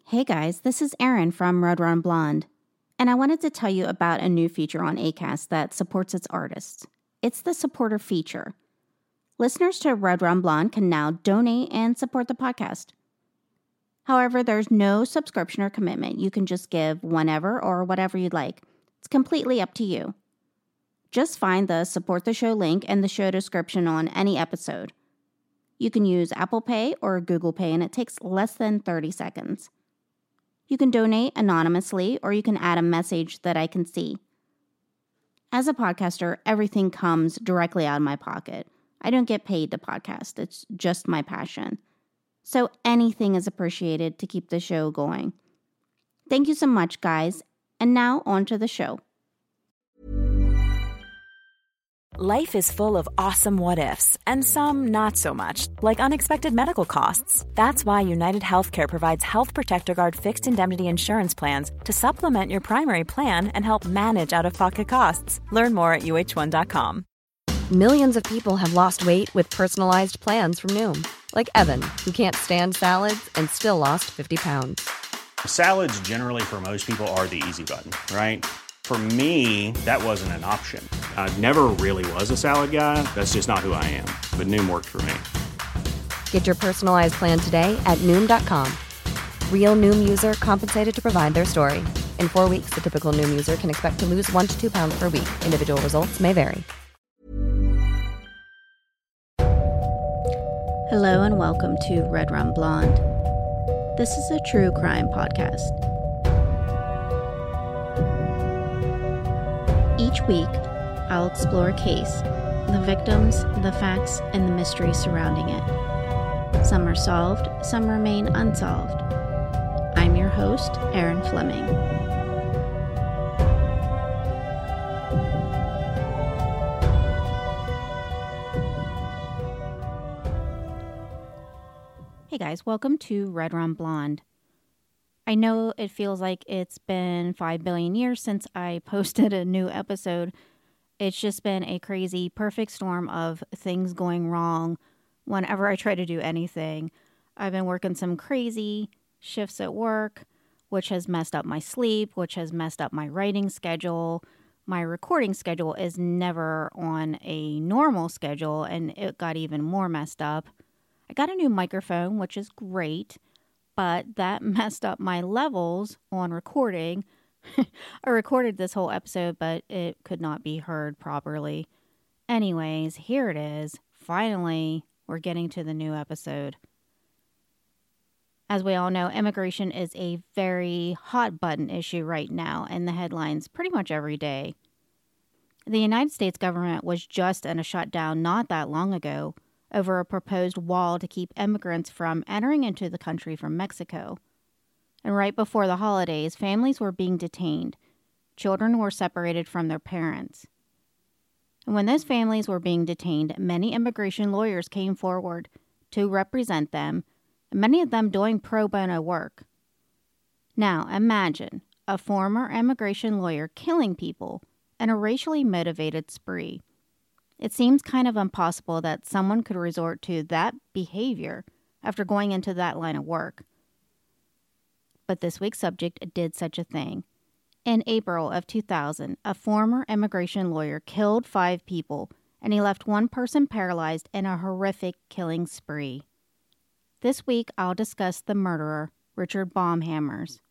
Hey guys, this is Erin from Red Run Blonde, and I wanted to tell you about a new feature on Acast that supports its artists. It's the supporter feature. Listeners to Red Run Blonde can now donate and support the podcast. However, there's no subscription or commitment. You can just give whenever or whatever you'd like. It's completely up to you. Just find the Support the Show link in the show description on any episode. You can use Apple Pay or Google Pay, and it takes less than 30 seconds. You can donate anonymously, or you can add a message that I can see. As a podcaster, everything comes directly out of my pocket. I don't get paid to podcast. It's just my passion. So anything is appreciated to keep the show going. Thank you so much, guys. And now on to the show. Life is full of awesome what-ifs, and some not so much, like unexpected medical costs. That's why United Healthcare provides Health Protector Guard fixed indemnity insurance plans to supplement your primary plan and help manage out-of-pocket costs. Learn more at uh1.com. Millions of people have lost weight with personalized plans from Noom. Like Evan, who can't stand salads and still lost 50 pounds. Salads generally for most people are the easy button, right? For me, that wasn't an option. I never really was a salad guy. That's just not who I am. But Noom worked for me. Get your personalized plan today at Noom.com. Real Noom user compensated to provide their story. In 4 weeks, the typical Noom user can expect to lose 1 to 2 pounds per week. Individual results may vary. Hello and welcome to Red Run Blonde. This is a true crime podcast. Each week, I'll explore a case, the victims, the facts, and the mystery surrounding it. Some are solved, some remain unsolved. I'm your host, Erin Fleming. Hey guys, welcome to Red Run Blonde. I know it feels like it's been 5 billion years since I posted a new episode. It's just been a crazy, perfect storm of things going wrong whenever I try to do anything. I've been working some crazy shifts at work, which has messed up my sleep, which has messed up my writing schedule. My recording schedule is never on a normal schedule, and it got even more messed up. I got a new microphone, which is great, but that messed up my levels on recording. I recorded this whole episode, but it could not be heard properly. Anyways, here it is. Finally, we're getting to the new episode. As we all know, immigration is a very hot button issue right now in the headlines pretty much every day. The United States government was just in a shutdown not that long ago over a proposed wall to keep immigrants from entering into the country from Mexico. And right before the holidays, families were being detained. Children were separated from their parents. And when those families were being detained, many immigration lawyers came forward to represent them, many of them doing pro bono work. Now, imagine a former immigration lawyer killing people in a racially motivated spree. It seems kind of impossible that someone could resort to that behavior after going into that line of work. But this week's subject did such a thing. In April of 2000, a former immigration lawyer killed 5 people, and he left one person paralyzed in a horrific killing spree. This week, I'll discuss the murderer, Richard Baumhammers.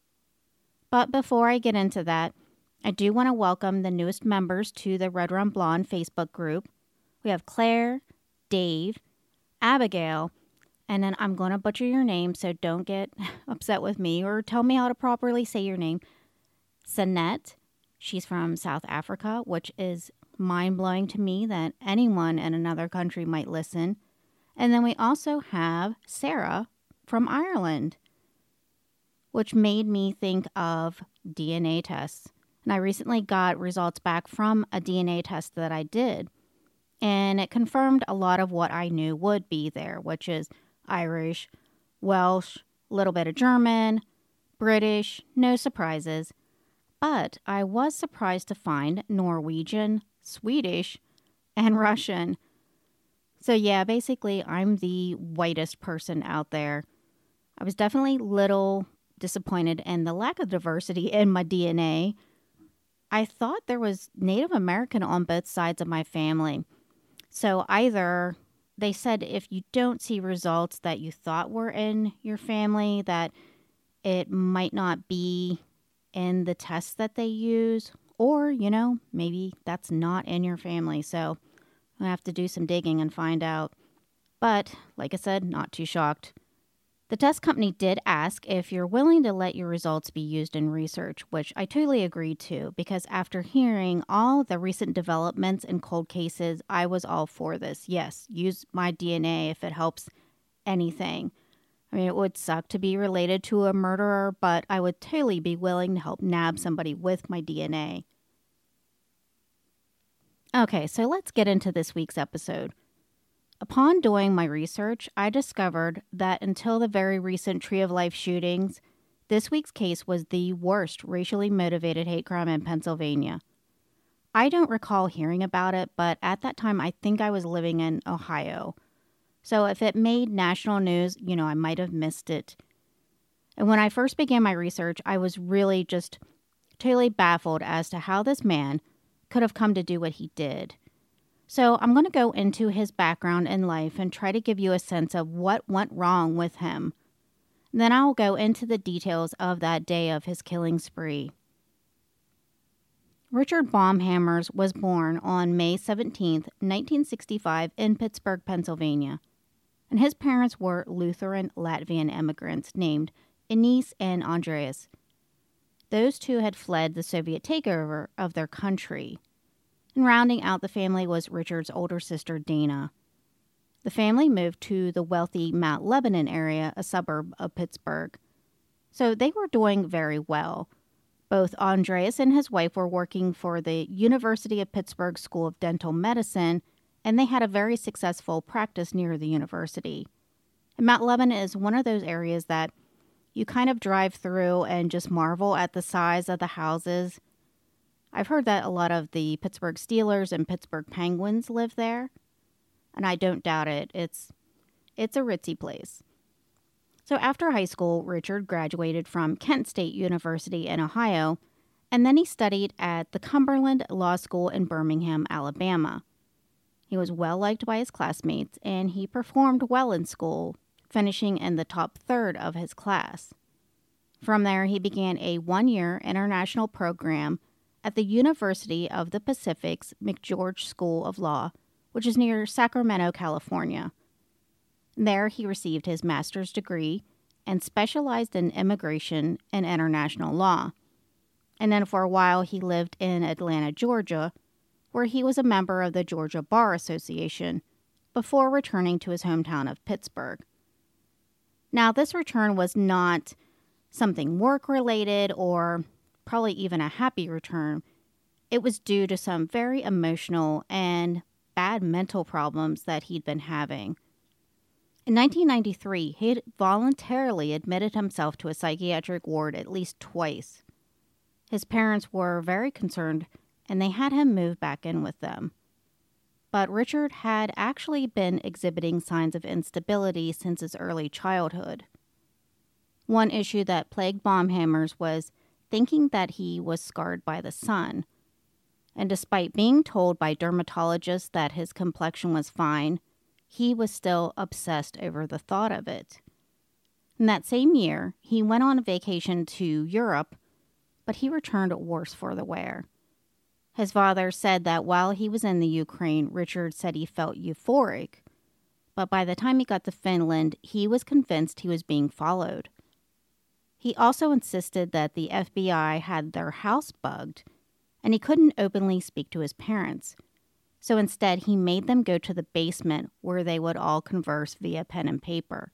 But before I get into that, I do want to welcome the newest members to the Red Run Blonde Facebook group. We have Claire, Dave, Abigail, and then I'm going to butcher your name, so don't get upset with me or tell me how to properly say your name. Sanette, she's from South Africa, which is mind-blowing to me that anyone in another country might listen. And then we also have Sarah from Ireland, which made me think of DNA tests. And I recently got results back from a DNA test that I did. And it confirmed a lot of what I knew would be there, which is Irish, Welsh, a little bit of German, British, no surprises. But I was surprised to find Norwegian, Swedish, and Russian. So yeah, basically I'm the whitest person out there. I was definitely little disappointed in the lack of diversity in my DNA. I thought there was Native American on both sides of my family. So either they said if you don't see results that you thought were in your family, that it might not be in the tests that they use, or, maybe that's not in your family. So I have to do some digging and find out. But, like I said, not too shocked. The test company did ask if you're willing to let your results be used in research, which I totally agreed to, because after hearing all the recent developments in cold cases, I was all for this. Yes, use my DNA if it helps anything. I mean, it would suck to be related to a murderer, but I would totally be willing to help nab somebody with my DNA. Okay, so let's get into this week's episode. Upon doing my research, I discovered that until the very recent Tree of Life shootings, this week's case was the worst racially motivated hate crime in Pennsylvania. I don't recall hearing about it, but at that time I think I was living in Ohio. So if it made national news, I might have missed it. And when I first began my research, I was really just totally baffled as to how this man could have come to do what he did. So I'm going to go into his background in life and try to give you a sense of what went wrong with him. Then I'll go into the details of that day of his killing spree. Richard Baumhammers was born on May 17, 1965 in Pittsburgh, Pennsylvania. And his parents were Lutheran Latvian immigrants named Inez and Andreas. Those two had fled the Soviet takeover of their country. And rounding out the family was Richard's older sister, Dana. The family moved to the wealthy Mount Lebanon area, a suburb of Pittsburgh. So they were doing very well. Both Andreas and his wife were working for the University of Pittsburgh School of Dental Medicine, and they had a very successful practice near the university. And Mount Lebanon is one of those areas that you kind of drive through and just marvel at the size of the houses. I've heard that a lot of the Pittsburgh Steelers and Pittsburgh Penguins live there, and I don't doubt it. It's a ritzy place. So after high school, Richard graduated from Kent State University in Ohio, and then he studied at the Cumberland Law School in Birmingham, Alabama. He was well liked by his classmates, and he performed well in school, finishing in the top third of his class. From there, he began a one-year international program at the University of the Pacific's McGeorge School of Law, which is near Sacramento, California. There, he received his master's degree and specialized in immigration and international law. And then for a while, he lived in Atlanta, Georgia, where he was a member of the Georgia Bar Association before returning to his hometown of Pittsburgh. Now, this return was not something work-related or probably even a happy return. It was due to some very emotional and bad mental problems that he'd been having. In 1993, he had voluntarily admitted himself to a psychiatric ward at least twice. His parents were very concerned, and they had him move back in with them. But Richard had actually been exhibiting signs of instability since his early childhood. One issue that plagued Baumhammers was thinking that he was scarred by the sun. And despite being told by dermatologists that his complexion was fine, he was still obsessed over the thought of it. In that same year, he went on a vacation to Europe, but he returned worse for the wear. His father said that while he was in the Ukraine, Richard said he felt euphoric, but by the time he got to Finland, he was convinced he was being followed. He also insisted that the FBI had their house bugged, and he couldn't openly speak to his parents. So instead, he made them go to the basement where they would all converse via pen and paper.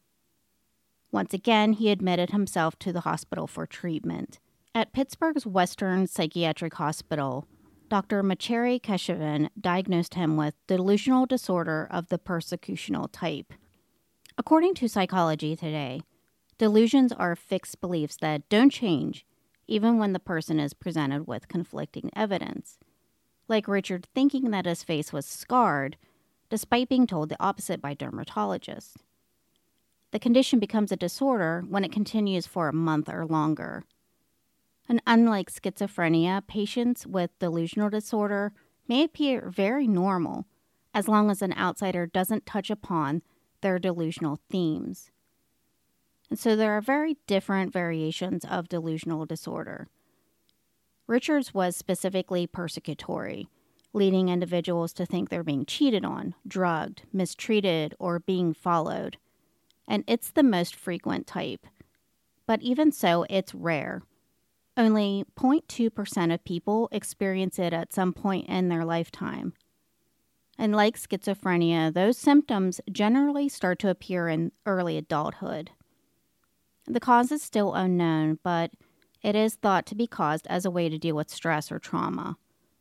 Once again, he admitted himself to the hospital for treatment. At Pittsburgh's Western Psychiatric Hospital, Dr. Macheri Keshavan diagnosed him with delusional disorder of the persecutional type. According to Psychology Today, delusions are fixed beliefs that don't change even when the person is presented with conflicting evidence. Like Richard thinking that his face was scarred, despite being told the opposite by dermatologists. the condition becomes a disorder when it continues for a month or longer. And unlike schizophrenia, patients with delusional disorder may appear very normal as long as an outsider doesn't touch upon their delusional themes. And so there are very different variations of delusional disorder. Richard's was specifically persecutory, leading individuals to think they're being cheated on, drugged, mistreated, or being followed. And it's the most frequent type. But even so, it's rare. Only 0.2% of people experience it at some point in their lifetime. And like schizophrenia, those symptoms generally start to appear in early adulthood. The cause is still unknown, but it is thought to be caused as a way to deal with stress or trauma.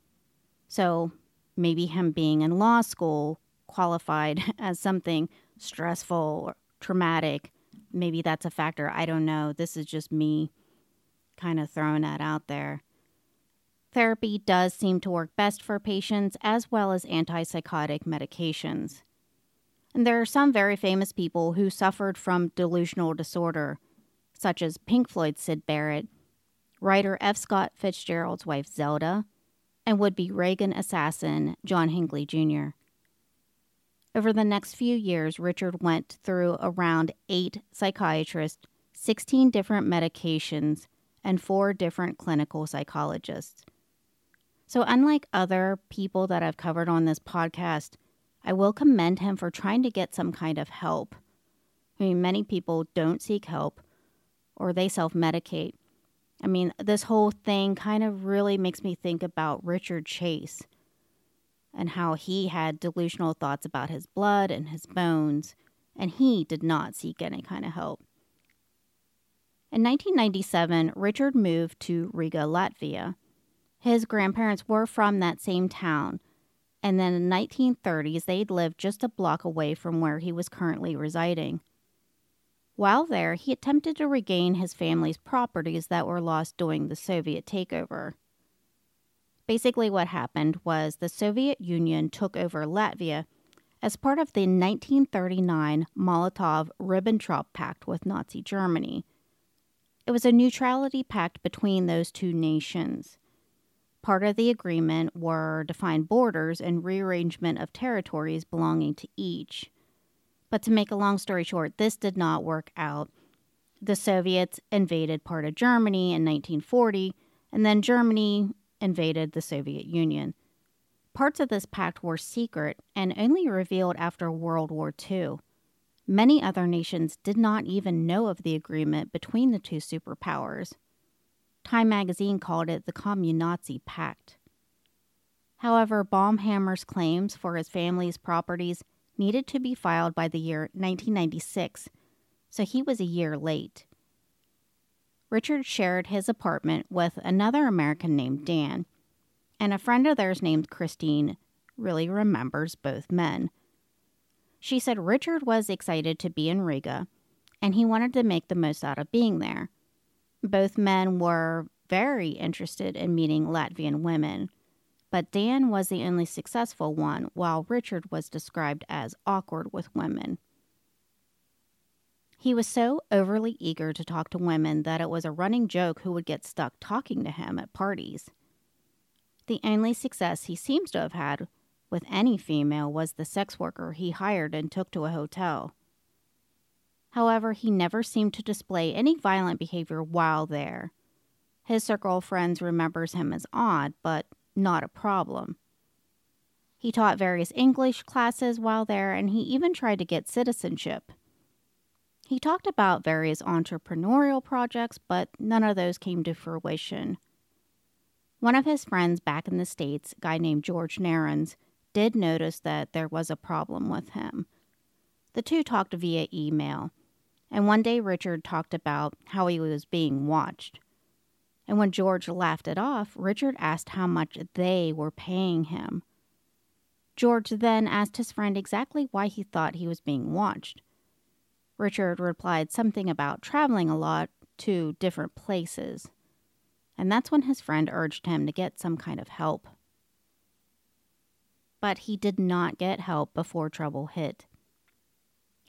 So maybe him being in law school qualified as something stressful or traumatic. Maybe that's a factor. I don't know. This is just me kind of throwing that out there. Therapy does seem to work best for patients, as well as antipsychotic medications. And there are some very famous people who suffered from delusional disorder, such as Pink Floyd's Syd Barrett, writer F. Scott Fitzgerald's wife Zelda, and would-be Reagan assassin John Hinckley Jr. Over the next few years, Richard went through around 8 psychiatrists, 16 different medications, and 4 different clinical psychologists. So unlike other people that I've covered on this podcast, I will commend him for trying to get some kind of help. I mean, many people don't seek help or they self-medicate. I mean, this whole thing kind of really makes me think about Richard Chase and how he had delusional thoughts about his blood and his bones, and he did not seek any kind of help. In 1997, Richard moved to Riga, Latvia. His grandparents were from that same town, and then in the 1930s, they'd lived just a block away from where he was currently residing. While there, he attempted to regain his family's properties that were lost during the Soviet takeover. Basically, what happened was the Soviet Union took over Latvia as part of the 1939 Molotov-Ribbentrop Pact with Nazi Germany. It was a neutrality pact between those two nations. Part of the agreement were defined borders and rearrangement of territories belonging to each. But to make a long story short, this did not work out. The Soviets invaded part of Germany in 1940, and then Germany invaded the Soviet Union. Parts of this pact were secret and only revealed after World War II. Many other nations did not even know of the agreement between the two superpowers. Time magazine called it the Commun-Nazi Pact. However, Baumhammer's claims for his family's properties needed to be filed by the year 1996, so he was a year late. Richard shared his apartment with another American named Dan, and a friend of theirs named Christine really remembers both men. She said Richard was excited to be in Riga, and he wanted to make the most out of being there. Both men were very interested in meeting Latvian women, but Dan was the only successful one, while Richard was described as awkward with women. He was so overly eager to talk to women that it was a running joke who would get stuck talking to him at parties. The only success he seems to have had with any female was the sex worker he hired and took to a hotel. However, he never seemed to display any violent behavior while there. His circle of friends remembers him as odd, but not a problem. He taught various English classes while there, and he even tried to get citizenship. He talked about various entrepreneurial projects, but none of those came to fruition. One of his friends back in the States, a guy named George Narens, did notice that there was a problem with him. The two talked via email, and one day Richard talked about how he was being watched. And when George laughed it off, Richard asked how much they were paying him. George then asked his friend exactly why he thought he was being watched. Richard replied something about traveling a lot to different places, and that's when his friend urged him to get some kind of help. But he did not get help before trouble hit.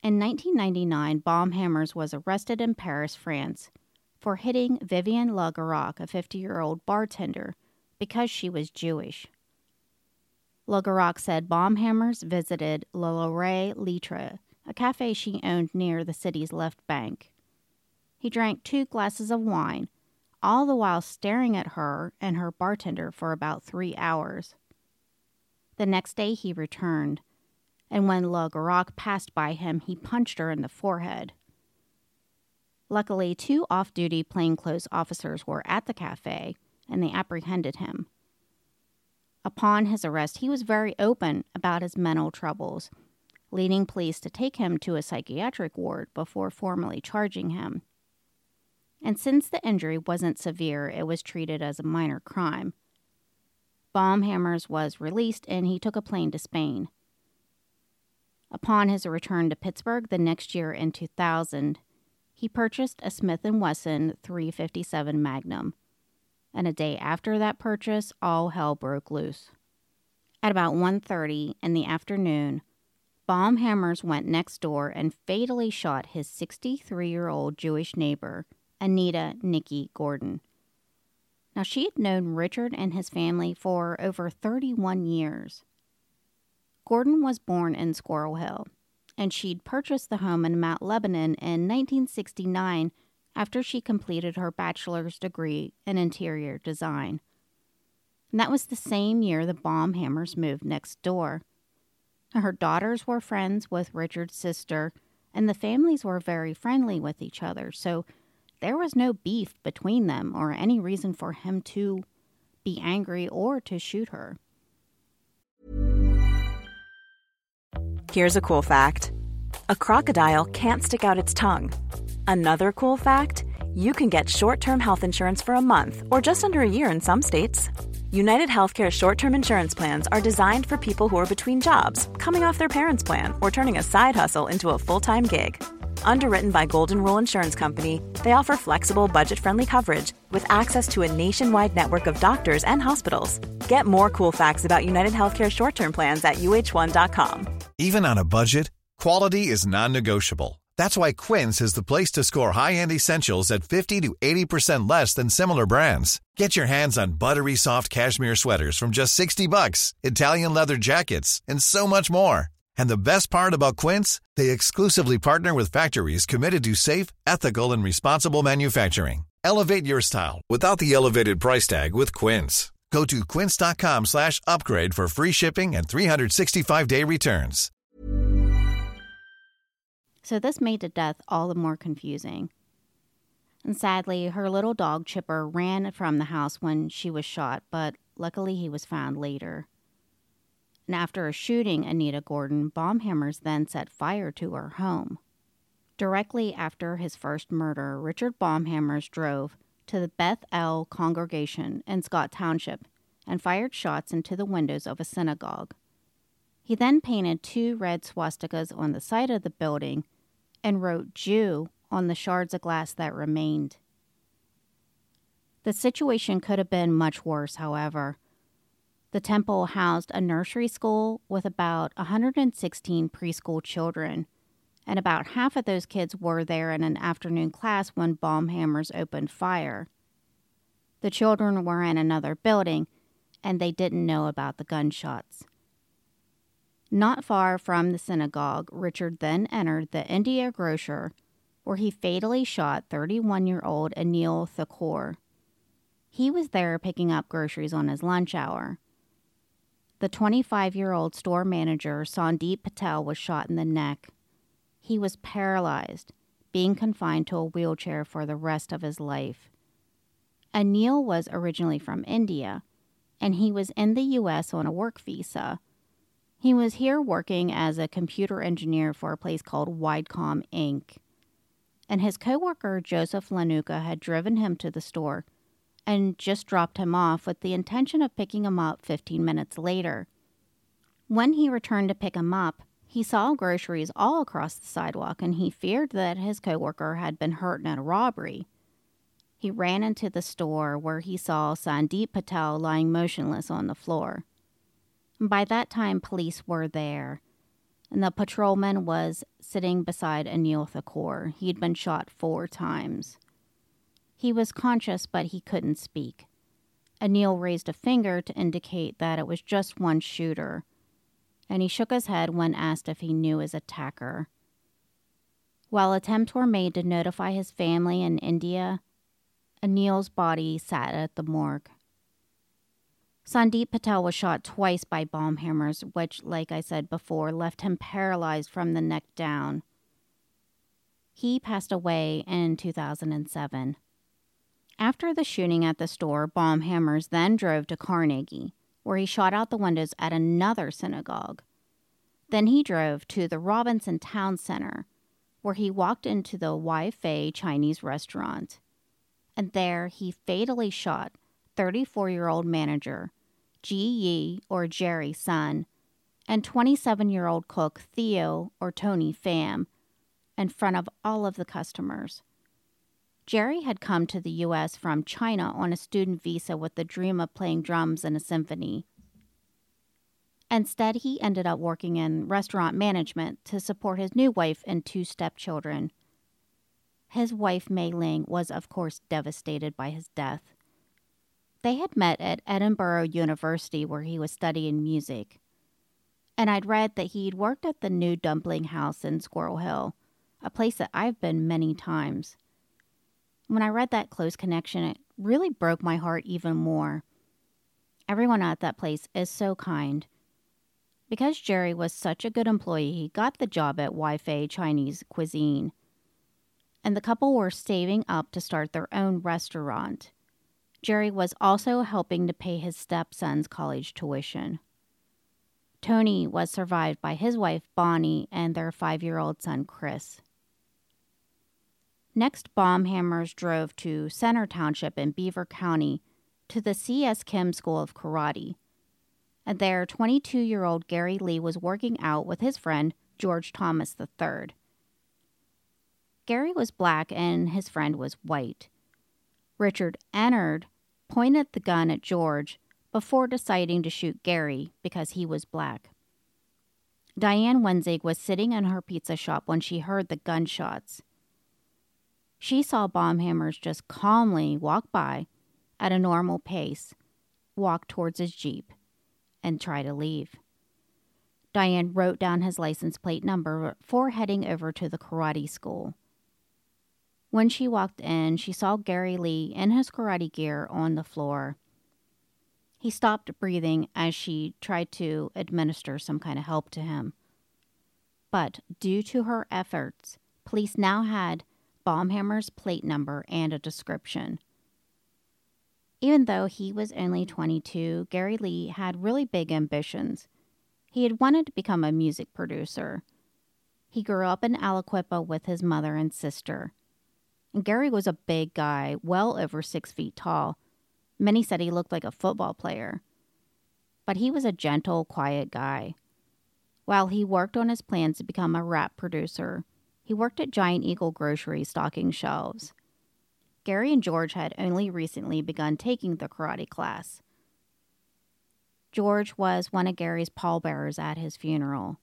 In 1999, Baumhammers was arrested in Paris, France, for hitting Vivienne Lagarac, a 50-year-old bartender, because she was Jewish. Lagarac said Baumhammers visited Le Loret Litre, a cafe she owned near the city's left bank. He drank 2 glasses of wine, all the while staring at her and her bartender for about 3 hours. The next day he returned, and when Lagarac passed by him, he punched her in the forehead. Luckily, 2 off-duty plainclothes officers were at the cafe, and they apprehended him. Upon his arrest, he was very open about his mental troubles, leading police to take him to a psychiatric ward before formally charging him. And since the injury wasn't severe, it was treated as a minor crime. Baumhammers was released, and he took a plane to Spain. Upon his return to Pittsburgh the next year in 2000, he purchased a Smith & Wesson .357 Magnum, and a day after that purchase, all hell broke loose. At about 1:30 in the afternoon, Baumhammers went next door and fatally shot his 63-year-old Jewish neighbor, Anita Nikki Gordon. Now, she had known Richard and his family for over 31 years. Gordon was born in Squirrel Hill, and she'd purchased the home in Mount Lebanon in 1969 after she completed her bachelor's degree in interior design. And that was the same year the Baumhammers moved next door. Her daughters were friends with Richard's sister, and the families were very friendly with each other, so there was no beef between them or any reason for him to be angry or to shoot her. Here's a cool fact. A crocodile can't stick out its tongue. Another cool fact, you can get short-term health insurance for a month or just under a year in some states. United Healthcare short-term insurance plans are designed for people who are between jobs, coming off their parents' plan, or turning a side hustle into a full-time gig. Underwritten by Golden Rule Insurance Company, they offer flexible, budget-friendly coverage with access to a nationwide network of doctors and hospitals. Get more cool facts about United Healthcare short-term plans at uh1.com. Even on a budget, quality is non-negotiable. That's why Quince is the place to score high-end essentials at 50 to 80% less than similar brands. Get your hands on buttery soft cashmere sweaters from just $60, Italian leather jackets, and so much more. And the best part about Quince, they exclusively partner with factories committed to safe, ethical, and responsible manufacturing. Elevate your style without the elevated price tag with Quince. Go to quince.com/upgrade for free shipping and 365-day returns. So this made the death all the more confusing. And sadly, her little dog Chipper ran from the house when she was shot, but luckily he was found later. And after shooting Anita Gordon, Baumhammers then set fire to her home. Directly after his first murder, Richard Baumhammers drove to the Beth El congregation in Scott Township and fired shots into the windows of a synagogue. He then painted 2 red swastikas on the side of the building and wrote Jew on the shards of glass that remained. The situation could have been much worse, however. The temple housed a nursery school with about 116 preschool children, and about half of those kids were there in an afternoon class when Baumhammers opened fire. The children were in another building, and they didn't know about the gunshots. Not far from the synagogue, Richard then entered the India grocer, where he fatally shot 31-year-old Anil Thakur. He was there picking up groceries on his lunch hour. The 25-year-old store manager, Sandeep Patel, was shot in the neck. He was paralyzed, being confined to a wheelchair for the rest of his life. Anil was originally from India, and he was in the U.S. on a work visa. He was here working as a computer engineer for a place called Widecom Inc. And his coworker, Joseph Lanuka, had driven him to the store and just dropped him off with the intention of picking him up 15 minutes later. When he returned to pick him up, he saw groceries all across the sidewalk, and he feared that his coworker had been hurt in a robbery. He ran into the store where he saw Sandeep Patel lying motionless on the floor. By that time, police were there. and the patrolman was sitting beside Anil Thakur. He'd been shot 4 times. He was conscious, but he couldn't speak. Anil raised a finger to indicate that it was just one shooter, and he shook his head when asked if he knew his attacker. While attempts were made to notify his family in India, Anil's body sat at the morgue. Sandeep Patel was shot twice by bomb hammers, which, like I said before, left him paralyzed from the neck down. He passed away in 2007. After the shooting at the store, bomb hammers then drove to Carnegie, where he shot out the windows at another synagogue. Then he drove to the Robinson Town Center, where he walked into the Wai Fei Chinese restaurant. And there he fatally shot 34-year-old manager Ji Yi, or Jerry Sun, and 27-year-old cook Theo, or Tony Pham, in front of all of the customers. Jerry had come to the U.S. from China on a student visa with the dream of playing drums in a symphony. Instead, he ended up working in restaurant management to support his new wife and 2 stepchildren. His wife, Mei Ling, was of course devastated by his death. They had met at Edinburgh University, where he was studying music. And I'd read that he'd worked at the New Dumpling House in Squirrel Hill, a place that I've been many times. When I read that close connection, it really broke my heart even more. Everyone at that place is so kind. Because Jerry was such a good employee, he got the job at Wai Fei Chinese Cuisine. And the couple were saving up to start their own restaurant. Jerry was also helping to pay his stepson's college tuition. Tony was survived by his wife, Bonnie, and their 5-year-old son, Chris. Next, bomb hammers drove to Center Township in Beaver County to the C.S. Kim School of Karate. And there, 22-year-old Gary Lee was working out with his friend, George Thomas III. Gary was black and his friend was white. Richard Ennard pointed the gun at George before deciding to shoot Gary because he was black. Diane Wenzig was sitting in her pizza shop when she heard the gunshots. She saw bomb hammers just calmly walk by at a normal pace, walk towards his Jeep, and try to leave. Diane wrote down his license plate number before heading over to the karate school. When she walked in, she saw Gary Lee in his karate gear on the floor. He stopped breathing as she tried to administer some kind of help to him. But due to her efforts, police now had bomb hammer's plate number and a description. Even though he was only 22, Gary Lee had really big ambitions. He had wanted to become a music producer. He grew up in Aliquippa with his mother and sister. And Gary was a big guy, well over 6 feet tall. Many said he looked like a football player. But he was a gentle, quiet guy. While he worked on his plans to become a rap producer, he worked at Giant Eagle Grocery stocking shelves. Gary and George had only recently begun taking the karate class. George was one of Gary's pallbearers at his funeral.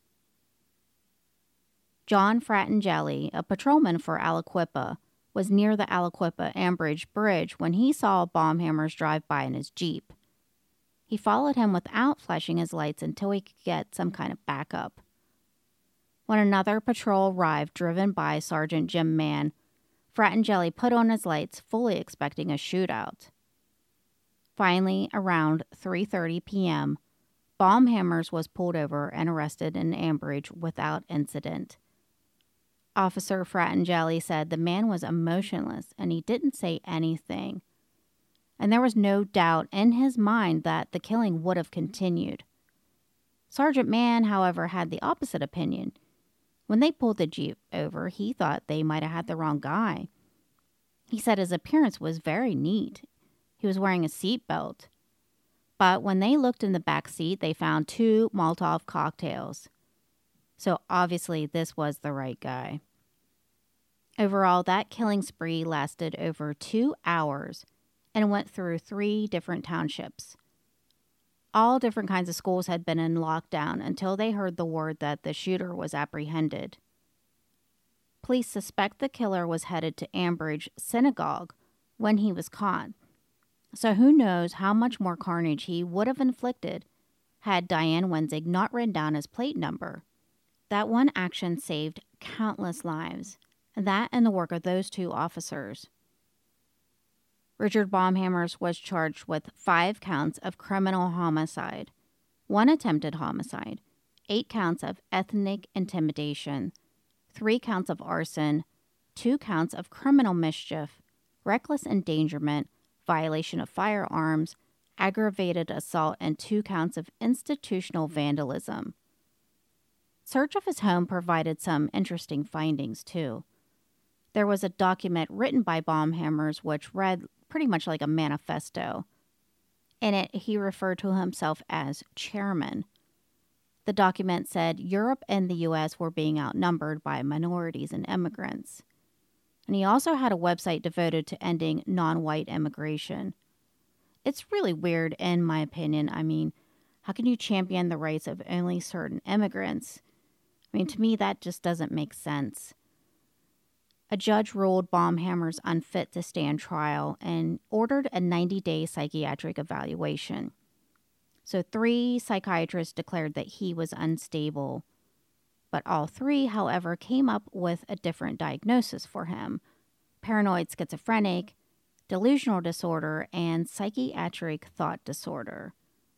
John Fratangeli, a patrolman for Aliquippa, was near the Aliquippa-Ambridge Bridge when he saw bomb hammers drive by in his Jeep. He followed him without flashing his lights until he could get some kind of backup. When another patrol arrived, driven by Sergeant Jim Mann, Fratangeli put on his lights, fully expecting a shootout. Finally, around 3:30 p.m., bomb hammers was pulled over and arrested in Ambridge without incident. Officer Fratangeli said the man was emotionless and he didn't say anything. And there was no doubt in his mind that the killing would have continued. Sergeant Mann, however, had the opposite opinion. When they pulled the Jeep over, he thought they might have had the wrong guy. He said his appearance was very neat. He was wearing a seatbelt. But when they looked in the back seat, they found 2 Molotov cocktails. So obviously this was the right guy. Overall, that killing spree lasted over 2 hours and went through 3 different townships. all different kinds of schools had been in lockdown until they heard the word that the shooter was apprehended. Police suspect the killer was headed to Ambridge Synagogue when he was caught. So who knows how much more carnage he would have inflicted had Diane Wenzig not written down his plate number. That one action saved countless lives, that and the work of those two officers. Richard Baumhammers was charged with 5 counts of criminal homicide, 1 attempted homicide, 8 counts of ethnic intimidation, 3 counts of arson, 2 counts of criminal mischief, reckless endangerment, violation of firearms, aggravated assault, and 2 counts of institutional vandalism. Search of his home provided some interesting findings, too. There was a document written by Baumhammers which read pretty much like a manifesto. In it, he referred to himself as chairman. The document said Europe and the U.S. were being outnumbered by minorities and immigrants. And he also had a website devoted to ending non-white immigration. It's really weird, in my opinion. I mean, how can you champion the rights of only certain immigrants? I mean, to me, that just doesn't make sense. A judge ruled Baumhammers unfit to stand trial and ordered a 90-day psychiatric evaluation. So 3 psychiatrists declared that he was unstable, but all 3, however, came up with a different diagnosis for him: paranoid schizophrenic, delusional disorder, and psychiatric thought disorder.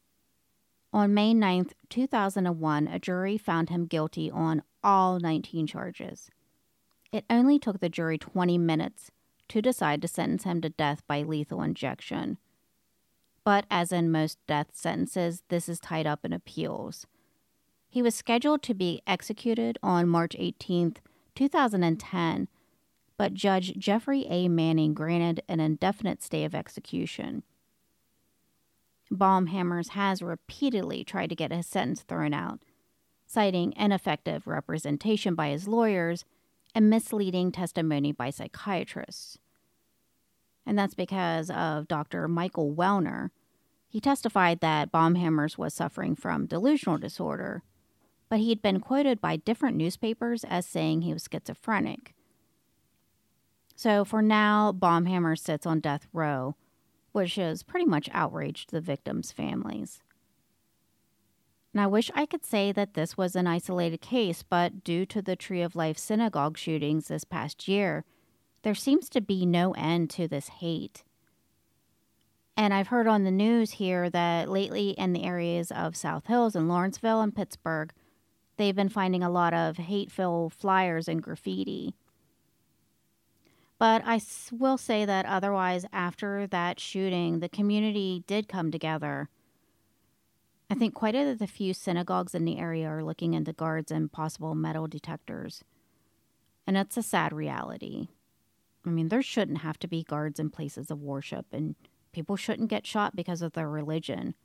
On May 9, 2001, a jury found him guilty on all 19 charges. It only took the jury 20 minutes to decide to sentence him to death by lethal injection. But as in most death sentences, this is tied up in appeals. He was scheduled to be executed on March 18, 2010, but Judge Jeffrey A. Manning granted an indefinite stay of execution. Baumhammers has repeatedly tried to get his sentence thrown out, citing ineffective representation by his lawyers and misleading testimony by psychiatrists. And that's because of Dr. Michael Wellner. He testified that Baumhammers was suffering from delusional disorder, but he had been quoted by different newspapers as saying he was schizophrenic. So for now, Baumhammers sits on death row, which has pretty much outraged the victims' families. And I wish I could say that this was an isolated case, but due to the Tree of Life synagogue shootings this past year, there seems to be no end to this hate. And I've heard on the news here that lately in the areas of South Hills and Lawrenceville and Pittsburgh, they've been finding a lot of hate-filled flyers and graffiti. But I will say that otherwise, after that shooting, the community did come together. I think quite a few synagogues in the area are looking into guards and possible metal detectors. And it's a sad reality. I mean, there shouldn't have to be guards in places of worship, and people shouldn't get shot because of their religion.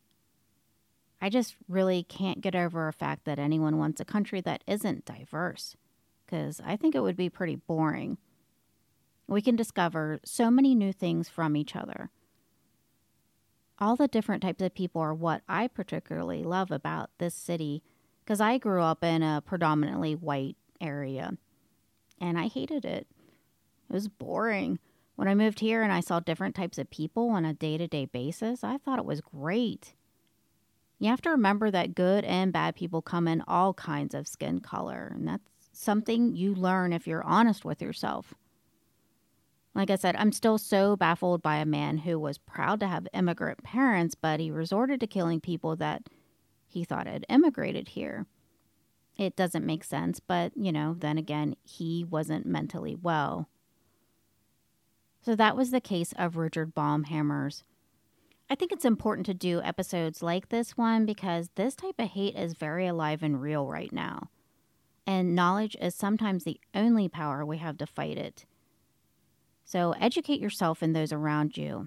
I just really can't get over the fact that anyone wants a country that isn't diverse, because I think it would be pretty boring. We can discover so many new things from each other. All the different types of people are what I particularly love about this city, because I grew up in a predominantly white area, and I hated it. It was boring. When I moved here and I saw different types of people on a day-to-day basis, I thought it was great. You have to remember that good and bad people come in all kinds of skin color, and that's something you learn if you're honest with yourself. Like I said, I'm still so baffled by a man who was proud to have immigrant parents, but he resorted to killing people that he thought had immigrated here. It doesn't make sense, but, then again, he wasn't mentally well. So that was the case of Richard Baumhammers. I think it's important to do episodes like this one because this type of hate is very alive and real right now. And knowledge is sometimes the only power we have to fight it. So educate yourself and those around you.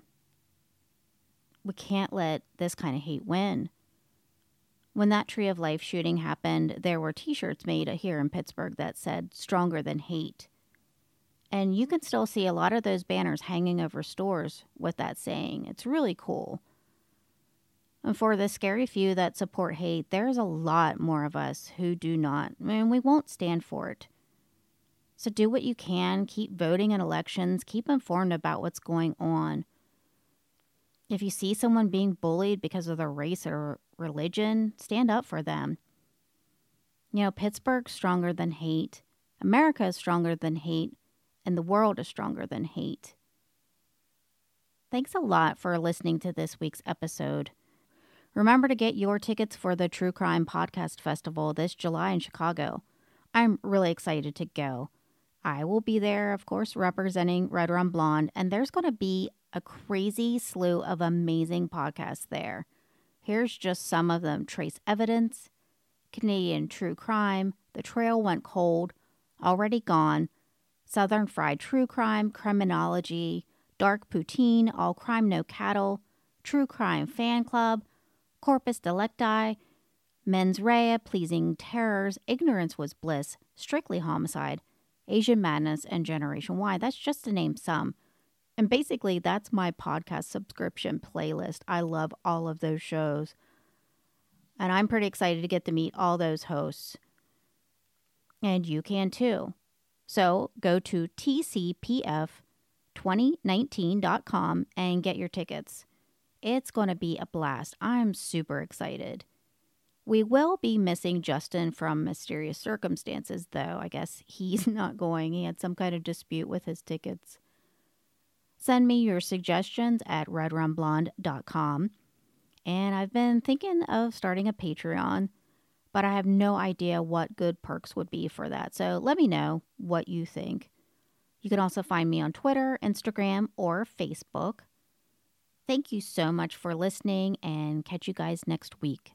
We can't let this kind of hate win. When that Tree of Life shooting happened, there were t-shirts made here in Pittsburgh that said, "Stronger than hate." And you can still see a lot of those banners hanging over stores with that saying. It's really cool. And for the scary few that support hate, there's a lot more of us who do not. We won't stand for it. So do what you can. Keep voting in elections. Keep informed about what's going on. If you see someone being bullied because of their race or religion, stand up for them. Pittsburgh's stronger than hate. America is stronger than hate. And the world is stronger than hate. Thanks a lot for listening to this week's episode. Remember to get your tickets for the True Crime Podcast Festival this July in Chicago. I'm really excited to go. I will be there, of course, representing Red Rum Blonde, and there's going to be a crazy slew of amazing podcasts there. Here's just some of them. Trace Evidence, Canadian True Crime, The Trail Went Cold, Already Gone, Southern Fried True Crime, Criminology, Dark Poutine, All Crime No Cattle, True Crime Fan Club, Corpus Delicti, Mens Rea, Pleasing Terrors, Ignorance Was Bliss, Strictly Homicide, Asian Madness, and Generation Y. That's just to name some. And basically, that's my podcast subscription playlist. I love all of those shows. And I'm pretty excited to get to meet all those hosts. And you can too. So go to tcpf2019.com and get your tickets. It's going to be a blast. I'm super excited. We will be missing Justin from Mysterious Circumstances, though. I guess he's not going. He had some kind of dispute with his tickets. Send me your suggestions at redrumblonde.com. And I've been thinking of starting a Patreon, but I have no idea what good perks would be for that. So let me know what you think. You can also find me on Twitter, Instagram, or Facebook. Thank you so much for listening, and catch you guys next week.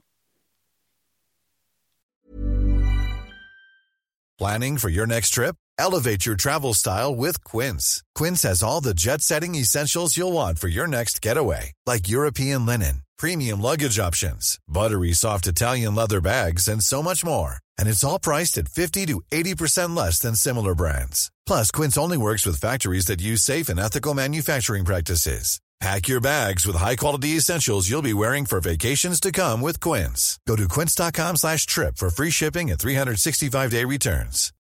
Planning for your next trip? Elevate your travel style with Quince. Quince has all the jet-setting essentials you'll want for your next getaway, like European linen, premium luggage options, buttery soft Italian leather bags, and so much more. And it's all priced at 50 to 80% less than similar brands. Plus, Quince only works with factories that use safe and ethical manufacturing practices. Pack your bags with high-quality essentials you'll be wearing for vacations to come with Quince. Go to quince.com/trip for free shipping and 365-day returns.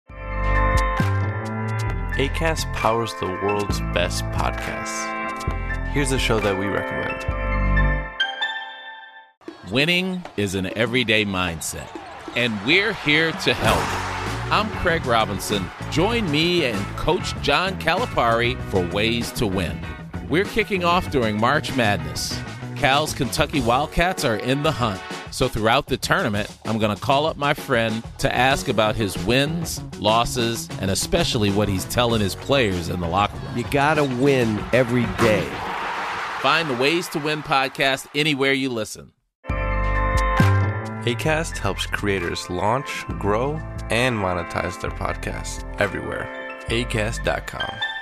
Acast powers the world's best podcasts. Here's a show that we recommend. Winning is an everyday mindset, and we're here to help. I'm Craig Robinson. Join me and Coach John Calipari for Ways to Win. We're kicking off during March Madness. Cal's Kentucky Wildcats are in the hunt. So throughout the tournament, I'm going to call up my friend to ask about his wins, losses, and especially what he's telling his players in the locker room. You got to win every day. Find the Ways to Win podcast anywhere you listen. Acast helps creators launch, grow, and monetize their podcasts everywhere. Acast.com.